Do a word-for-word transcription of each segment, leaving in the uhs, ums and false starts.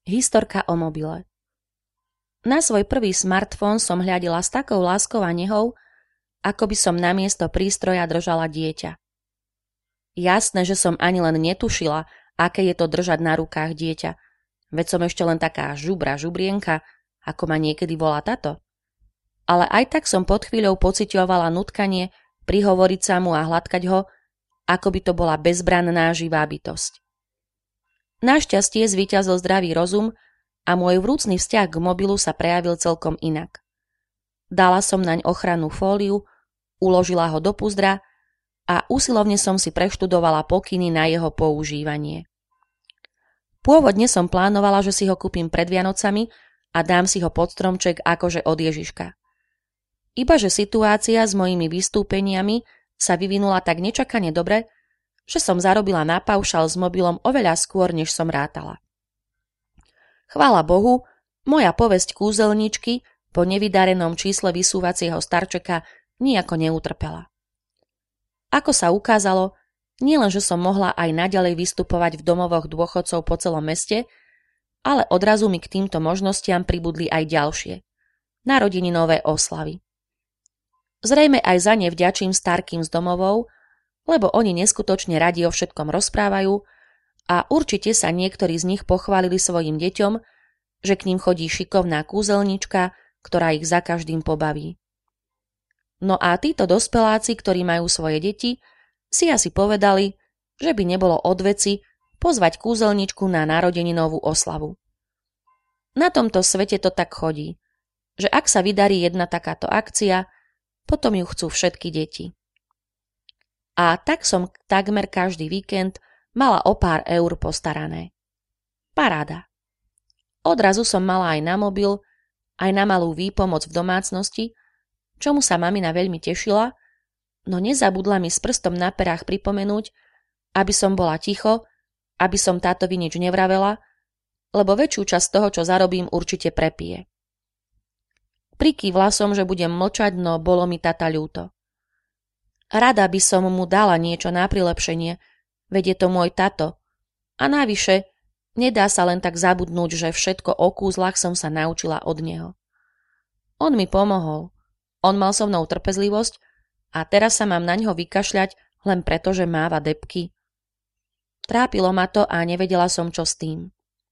Historka o mobile. Na svoj prvý smartfón som hľadila s takou láskou a nehou, ako by som namiesto prístroja držala dieťa. Jasné, že som ani len netušila, aké je to držať na rukách dieťa, veď som ešte len taká žubra žubrienka, ako ma niekedy volá tato. Ale aj tak som pod chvíľou pociťovala nutkanie prihovoriť sa mu a hladkať ho, ako by to bola bezbranná živá bytosť. Našťastie zvíťazil zdravý rozum a môj vrúcny vzťah k mobilu sa prejavil celkom inak. Dala som naň ochrannú fóliu, uložila ho do puzdra a usilovne som si preštudovala pokyny na jeho používanie. Pôvodne som plánovala, že si ho kúpim pred Vianocami a dám si ho pod stromček akože od Ježiška. Ibaže situácia s mojimi vystúpeniami sa vyvinula tak nečakane dobre, že som zarobila na paušal s mobilom oveľa skôr, než som rátala. Chvála Bohu, moja povesť kúzelničky po nevydarenom čísle vysúvacieho starčeka nijako neutrpela. Ako sa ukázalo, nielenže som mohla aj naďalej vystupovať v domovoch dôchodcov po celom meste, ale odrazu mi k týmto možnostiam pribudli aj ďalšie. Narodeninové oslavy. Zrejme aj za ne vďačím starkým z domovov, lebo oni neskutočne radi o všetkom rozprávajú a určite sa niektorí z nich pochválili svojim deťom, že k ním chodí šikovná kúzelnička, ktorá ich za každým pobaví. No a títo dospeláci, ktorí majú svoje deti, si asi povedali, že by nebolo od veci pozvať kúzelničku na narodeninovú oslavu. Na tomto svete to tak chodí, že ak sa vydarí jedna takáto akcia, potom ju chcú všetky deti. A tak som takmer každý víkend mala o pár eur postarané. Paráda. Odrazu som mala aj na mobil, aj na malú výpomoc v domácnosti, čomu sa mamina veľmi tešila, no nezabudla mi s prstom na perách pripomenúť, aby som bola ticho, aby som tátovi nič nevravela, lebo väčšiu časť toho, čo zarobím, určite prepije. Prikývla som, že budem mlčať, no bolo mi tata ľúto. Rada by som mu dala niečo na prilepšenie, veď je to môj tato. A navyše, nedá sa len tak zabudnúť, že všetko o kúzlach som sa naučila od neho. On mi pomohol. On mal so mnou trpezlivosť a teraz sa mám na ňo vykašľať len preto, že máva debky. Trápilo ma to a nevedela som, čo s tým.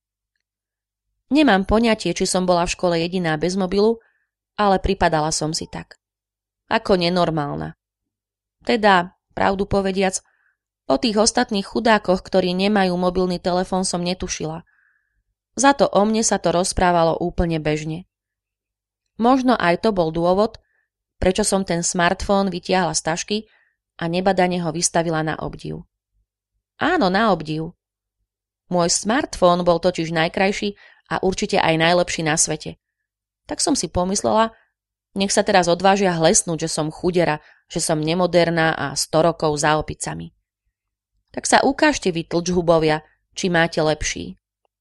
Nemám poňatie, či som bola v škole jediná bez mobilu, ale pripadala som si tak. Ako nenormálna. Teda, pravdu povediac, o tých ostatných chudákoch, ktorí nemajú mobilný telefón, som netušila. Za to o mne sa to rozprávalo úplne bežne. Možno aj to bol dôvod, prečo som ten smartfón vytiahla z tašky a nebadane ho vystavila na obdiv. Áno, na obdiv. Môj smartfón bol totiž najkrajší a určite aj najlepší na svete. Tak som si pomyslela, nech sa teraz odvážia hlesnúť, že som chudera, že som nemoderná a sto rokov za opicami. Tak sa ukážte vy, tlčhubovia, či máte lepší.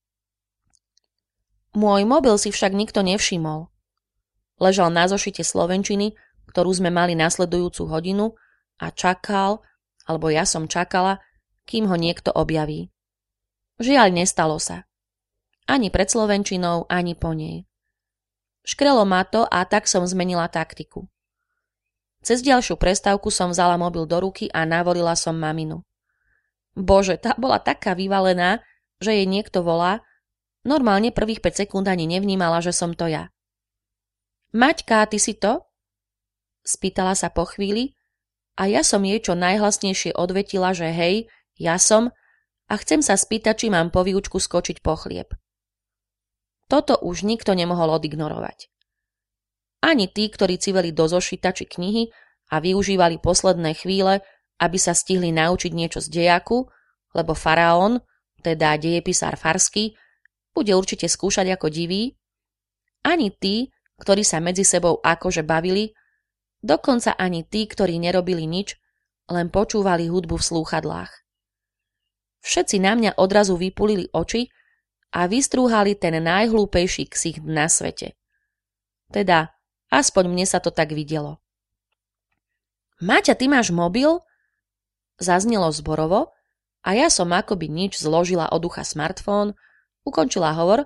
Môj mobil si však nikto nevšimol. Ležal na zošite slovenčiny, ktorú sme mali nasledujúcu hodinu a čakal, alebo ja som čakala, kým ho niekto objaví. Žiaľ, nestalo sa. Ani pred slovenčinou, ani po nej. Škrelo ma to a tak som zmenila taktiku. Cez ďalšiu prestávku som vzala mobil do ruky a navolila som maminu. Bože, tá bola taká vyvalená, že jej niekto volá. Normálne prvých päť sekúnd ani nevnímala, že som to ja. Maťka, ty si to? Spýtala sa po chvíli a ja som jej čo najhlasnejšie odvetila, že hej, ja som a chcem sa spýtať, či mám po výučku skočiť po chlieb. Toto už nikto nemohol odignorovať. Ani tí, ktorí civeli do zošita či knihy a využívali posledné chvíle, aby sa stihli naučiť niečo z dejaku, lebo faraón, teda dejepisár farský, bude určite skúšať ako divý, ani tí, ktorí sa medzi sebou akože bavili, dokonca ani tí, ktorí nerobili nič, len počúvali hudbu v slúchadlách. Všetci na mňa odrazu vypulili oči a vystrúhali ten najhlúpejší ksicht na svete. Teda, aspoň mne sa to tak videlo. Maťa, ty máš mobil? Zaznelo zborovo a ja som akoby nič zložila od ucha smartfón, ukončila hovor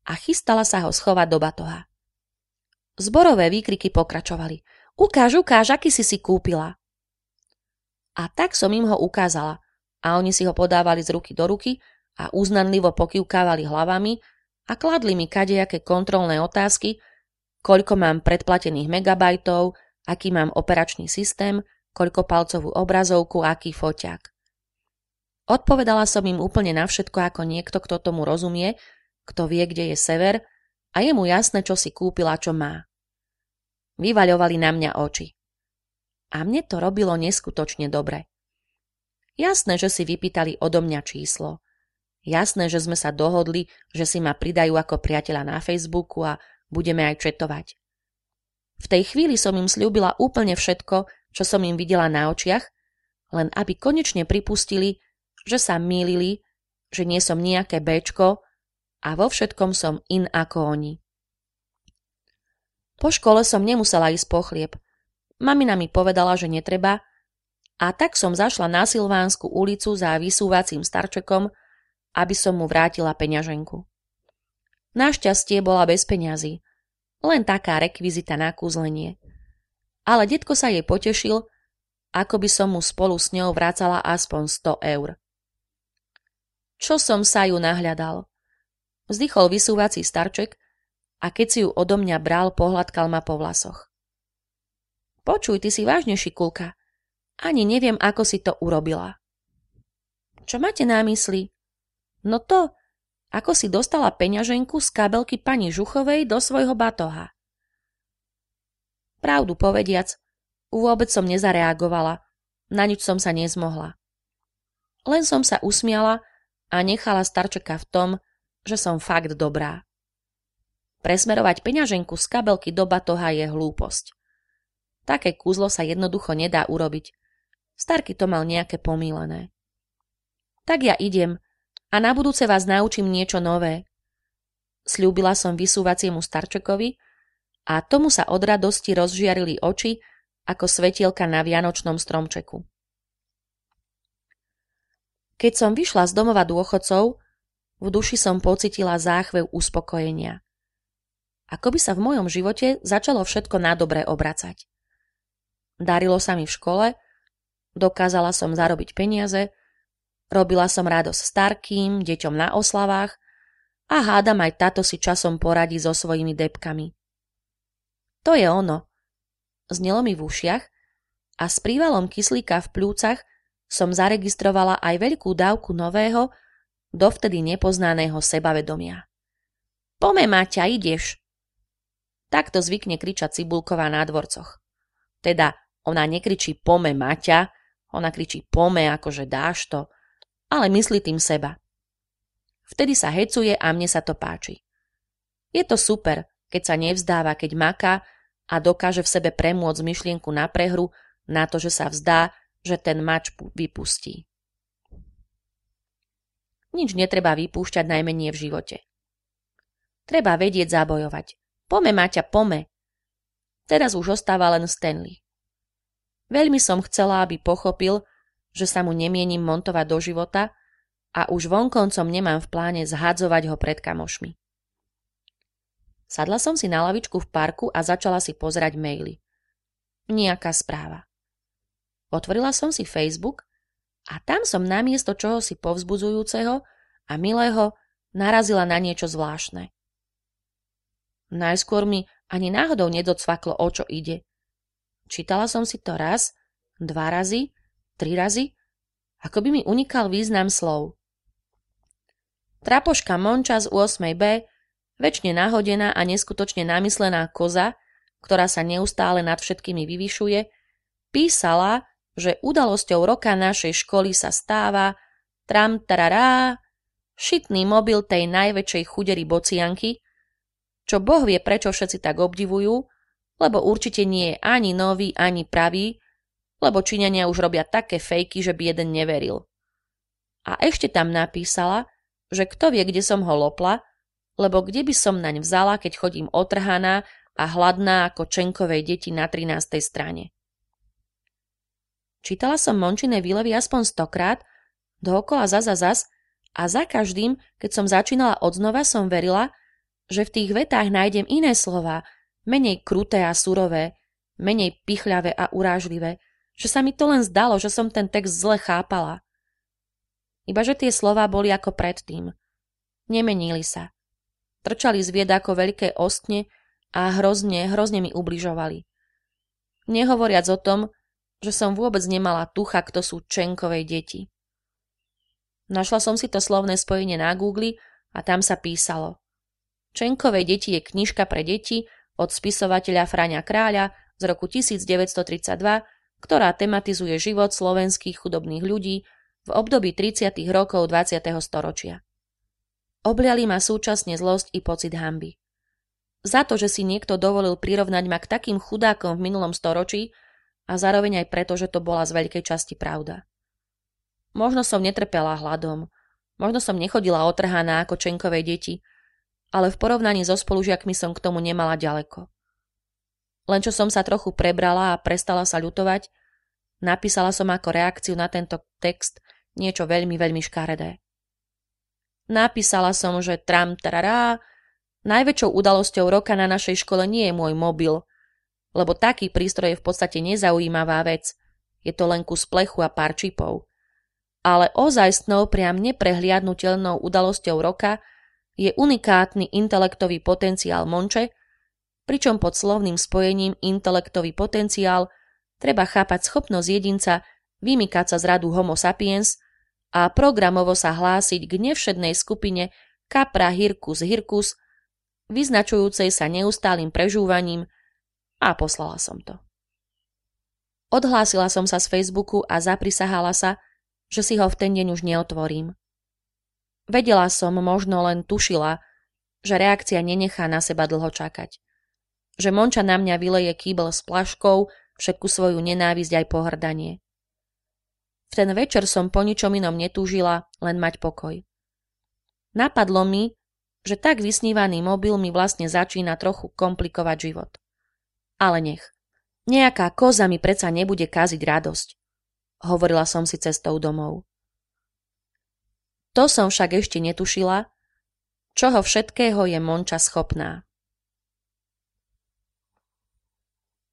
a chystala sa ho schovať do batoha. Zborové výkriky pokračovali. Ukáž, ukáž, aký si si kúpila. A tak som im ho ukázala a oni si ho podávali z ruky do ruky a uznanlivo pokývkávali hlavami a kladli mi kadejaké kontrolné otázky, koľko mám predplatených megabajtov, aký mám operačný systém, koľko palcovú obrazovku, aký foťák. Odpovedala som im úplne na všetko ako niekto, kto tomu rozumie, kto vie, kde je sever a je mu jasné, čo si kúpila, čo má. Vyvaľovali na mňa oči. A mne to robilo neskutočne dobre. Jasné, že si vypýtali odo mňa číslo. Jasné, že sme sa dohodli, že si ma pridajú ako priateľa na Facebooku a budeme aj četovať. V tej chvíli som im sľúbila úplne všetko, čo som im videla na očiach, len aby konečne pripustili, že sa mýlili, že nie som nejaké béčko a vo všetkom som in ako oni. Po škole som nemusela ísť po chlieb. Mamina mi povedala, že netreba, a tak som zašla na Silvánsku ulicu za vysúvacím starčekom, aby som mu vrátila peňaženku. Našťastie bola bez peňazí, len taká rekvizita na kúzlenie. Ale detko sa jej potešil, ako by som mu spolu s ňou vracala aspoň sto eur. Čo som sa ju nahľadal? Vzdychol vysúvací starček a keď si ju odo mňa bral, pohľadkal ma po vlasoch. Počuj, ty si vážne šikulka. Ani neviem, ako si to urobila. Čo máte na mysli? No to, ako si dostala peňaženku z kabelky pani Žuchovej do svojho batoha. Pravdu povediac, vôbec som nezareagovala, na nič som sa nezmohla. Len som sa usmiala a nechala starčeka v tom, že som fakt dobrá. Presmerovať peňaženku z kabelky do batoha je hlúposť. Také kúzlo sa jednoducho nedá urobiť. Starky to mal nejaké pomýlené. Tak ja idem a na budúce vás naučím niečo nové. Sľúbila som vysúvaciemu starčekovi a tomu sa od radosti rozžiarili oči ako svetielka na vianočnom stromčeku. Keď som vyšla z domova dôchodcov, v duši som pocitila záchvev uspokojenia. Ako by sa v mojom živote začalo všetko na dobre obracať. Darilo sa mi v škole, dokázala som zarobiť peniaze, robila som radosť starkým, deťom na oslavách a hádam aj táto si časom poradí so svojimi debkami. To je ono. Znelo mi v ušiach a s prívalom kyslíka v pľúcach som zaregistrovala aj veľkú dávku nového, dovtedy nepoznaného sebavedomia. Pome, Maťa, ideš! Takto zvykne kričať Cibulková na dvorcoch. Teda ona nekričí pome, Maťa, ona kričí pome, akože dáš to, ale myslí tým seba. Vtedy sa hecuje a mne sa to páči. Je to super, keď sa nevzdáva, keď maká a dokáže v sebe premôcť myšlienku na prehru, na to, že sa vzdá, že ten mač vypustí. Nič netreba vypúšťať najmenej v živote. Treba vedieť zabojovať. Pome, Maťa, pome. Teraz už ostáva len Stanley. Veľmi som chcela, aby pochopil, že sa mu nemienim montovať do života a už vonkoncom nemám v pláne zhadzovať ho pred kamošmi. Sadla som si na lavičku v parku a začala si pozerať maily. Nejaká správa. Otvorila som si Facebook a tam som namiesto čohosi povzbudzujúceho a milého narazila na niečo zvláštne. Najskôr mi ani náhodou nedocvaklo, o čo ide. Čítala som si to raz, dva razy, tri razy, ako by mi unikal význam slov. Trapoška Monča z ôsmej bé, večne nahodená a neskutočne namyslená koza, ktorá sa neustále nad všetkými vyvyšuje, písala, že udalosťou roka našej školy sa stáva tram tarará, šitný mobil tej najväčšej chudery bocianky, čo Boh vie, prečo všetci tak obdivujú, lebo určite nie je ani nový, ani pravý, lebo Číňania už robia také fejky, že by jeden neveril. A ešte tam napísala, že kto vie, kde som ho lopla, lebo kde by som naň vzala, keď chodím otrhaná a hladná ako Čenkovej deti na trinástej strane. Čítala som Mončiné výlevy aspoň stokrát, dookola zas a zas, a za každým, keď som začínala odznova, som verila, že v tých vetách nájdem iné slová, menej kruté a surové, menej pichľavé a urážlivé, že sa mi to len zdalo, že som ten text zle chápala. Ibaže tie slová boli ako predtým. Nemenili sa. Trčali z vied ako veľké ostne a hrozne, hrozne mi ubližovali. Nehovoriac o tom, že som vôbec nemala tucha, kto sú Čenkovej deti. Našla som si to slovné spojenie na Google a tam sa písalo: Čenkovej deti je knižka pre deti od spisovateľa Fraňa Kráľa z roku devätnásťtridsaťdva, ktorá tematizuje život slovenských chudobných ľudí v období tridsiatych rokov dvadsiateho storočia. Obliali ma súčasne zlosť i pocit hanby. Za to, že si niekto dovolil prirovnať ma k takým chudákom v minulom storočí a zároveň aj preto, že to bola z veľkej časti pravda. Možno som netrpela hladom, možno som nechodila otrhaná ako Čenkovej deti, ale v porovnaní so spolužiakmi som k tomu nemala ďaleko. Len čo som sa trochu prebrala a prestala sa ľutovať, napísala som ako reakciu na tento text niečo veľmi, veľmi škaredé. Napísala som, že tram tarará, najväčšou udalosťou roka na našej škole nie je môj mobil, lebo taký prístroj je v podstate nezaujímavá vec, je to len kus plechu a pár čipov. Ale ozajstnou, priam neprehliadnutelnou udalosťou roka je unikátny intelektový potenciál Monče, pričom pod slovným spojením intelektový potenciál treba chápať schopnosť jedinca vymykať sa z radu Homo sapiens a programovo sa hlásiť k nevšednej skupine Capra hircus hircus, vyznačujúcej sa neustálým prežúvaním, a poslala som to. Odhlásila som sa z Facebooku a zaprisahala sa, že si ho v ten deň už neotvorím. Vedela som, možno len tušila, že reakcia nenechá na seba dlho čakať. Že Monča na mňa vyleje kýbel s plaškou, všetku svoju nenávisť aj pohrdanie. V ten večer som po ničom inom netúžila, len mať pokoj. Napadlo mi, že tak vysnívaný mobil mi vlastne začína trochu komplikovať život. Ale nech. Nejaká koza mi predsa nebude kaziť radosť, hovorila som si cestou domov. To som však ešte netušila, čoho všetkého je Monča schopná.